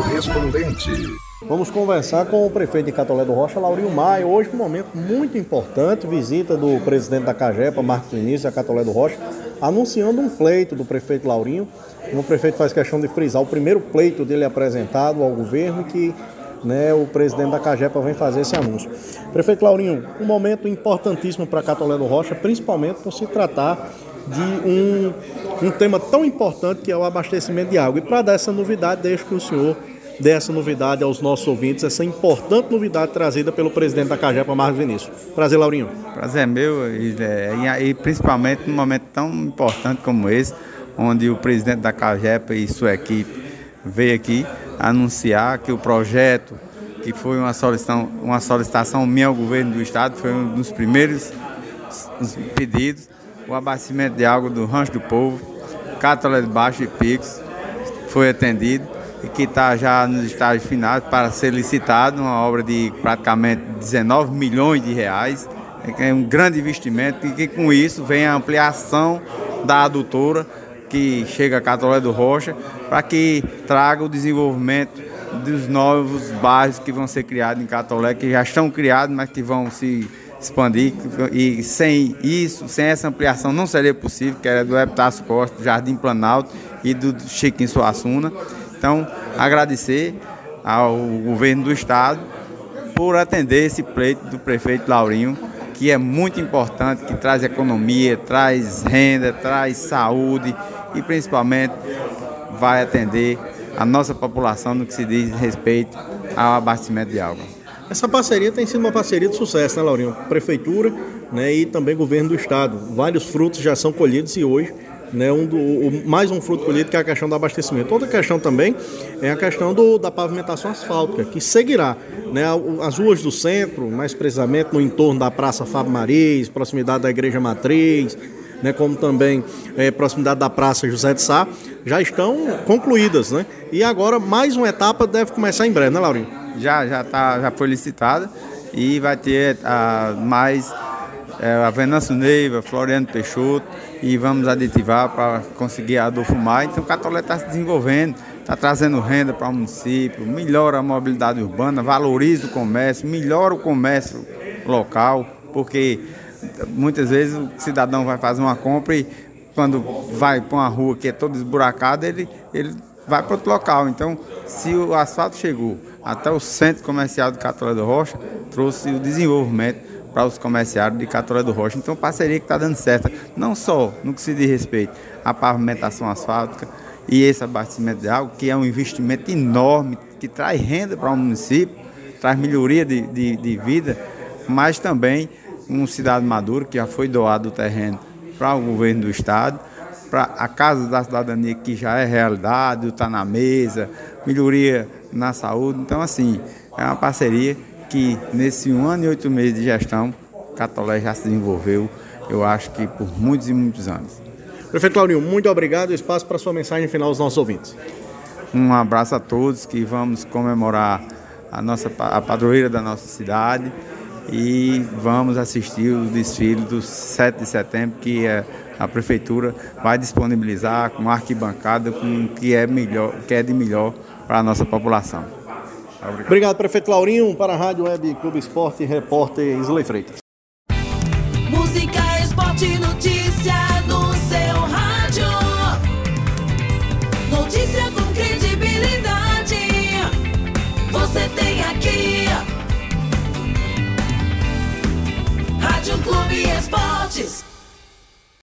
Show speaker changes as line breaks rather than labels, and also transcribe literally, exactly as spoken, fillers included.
correspondente.
Vamos conversar com o prefeito de Catolé do Rocha, Laurinho Maia. Hoje um momento muito importante, visita do presidente da Cagepa, Marcos Vinícius, a Catolé do Rocha, anunciando um pleito do prefeito Laurinho. O prefeito faz questão de frisar o primeiro pleito dele apresentado ao governo, que né, o presidente da Cagepa vem fazer esse anúncio. Prefeito Laurinho, um momento importantíssimo para Catolé do Rocha, principalmente por se tratar de um, um tema tão importante que é o abastecimento de água. E para dar essa novidade, deixo que o senhor dê essa novidade aos nossos ouvintes, essa importante novidade trazida pelo presidente da Cagepa, Marcos Vinícius. Prazer, Laurinho.
Prazer é meu, e, e, e principalmente num momento tão importante como esse, onde o presidente da Cagepa e sua equipe veio aqui anunciar que o projeto, que foi uma solicitação, uma solicitação minha ao governo do estado, foi um dos primeiros pedidos, o abastecimento de água do Rancho do Povo, Catolé de Baixo e Picos, foi atendido e que está já nos estágios finais para ser licitado, uma obra de praticamente dezenove milhões de reais, é um grande investimento e que com isso vem a ampliação da adutora que chega a Catolé do Rocha, para que traga o desenvolvimento dos novos bairros que vão ser criados em Catolé, que já estão criados, mas que vão se expandir, e sem isso, sem essa ampliação não seria possível, que era do Epitácio Costa, do Jardim Planalto e do Chiquinho Suassuna. Então, agradecer ao governo do estado por atender esse pleito do prefeito Laurinho, que é muito importante, que traz economia, traz renda, traz saúde e principalmente vai atender a nossa população no que se diz respeito ao abastecimento de água.
Essa parceria tem sido uma parceria de sucesso, né, Laurinho? Prefeitura, né, e também governo do estado. Vários frutos já são colhidos e hoje, né, um do, o, mais um fruto colhido que é a questão do abastecimento. Outra questão também é a questão do, da pavimentação asfáltica, que seguirá, né, as ruas do centro, mais precisamente no entorno da Praça Fábio Mariz, proximidade da Igreja Matriz, né, como também é, proximidade da Praça José de Sá, já estão concluídas, né? E agora mais uma etapa deve começar em breve, né, Laurinho?
Já, já, tá, já foi licitada e vai ter a, mais é, a Venâncio Neiva, Floriano Peixoto, e vamos aditivar para conseguir a Adolfo-Maia. Então o Catolé está se desenvolvendo, está trazendo renda para o município, melhora a mobilidade urbana, valoriza o comércio, melhora o comércio local, porque muitas vezes o cidadão vai fazer uma compra e quando vai para uma rua que é toda esburacada, ele, ele vai para outro local. Então, se o asfalto chegou até o centro comercial de Catolé do Rocha, trouxe o desenvolvimento para os comerciários de Catolé do Rocha. Então, parceria que está dando certo, não só no que se diz respeito à pavimentação asfáltica e esse abastecimento de água, que é um investimento enorme, que traz renda para o município, traz melhoria de, de, de vida, mas também um Cidade Maduro, que já foi doado o terreno para o governo do estado, para a Casa da Cidadania, que já é realidade, está na mesa, melhoria na saúde. Então, assim, é uma parceria que nesse um ano e oito meses de gestão, Catolé já se desenvolveu, eu acho que por muitos e muitos anos.
Prefeito Laurinho, muito obrigado. Espaço para sua mensagem final aos nossos ouvintes.
Um abraço a todos, que vamos comemorar a, nossa, a padroeira da nossa cidade e vamos assistir o desfile do sete de setembro, que é, a prefeitura vai disponibilizar com arquibancada, com o que é, melhor, que é de melhor para a nossa população.
Obrigado. Obrigado, prefeito Laurinho. Para a Rádio Web Clube Esporte, repórter Isley Freitas.
Música, esporte, notícia no seu rádio. Notícia com credibilidade. Você tem aqui. Rádio Clube Esportes.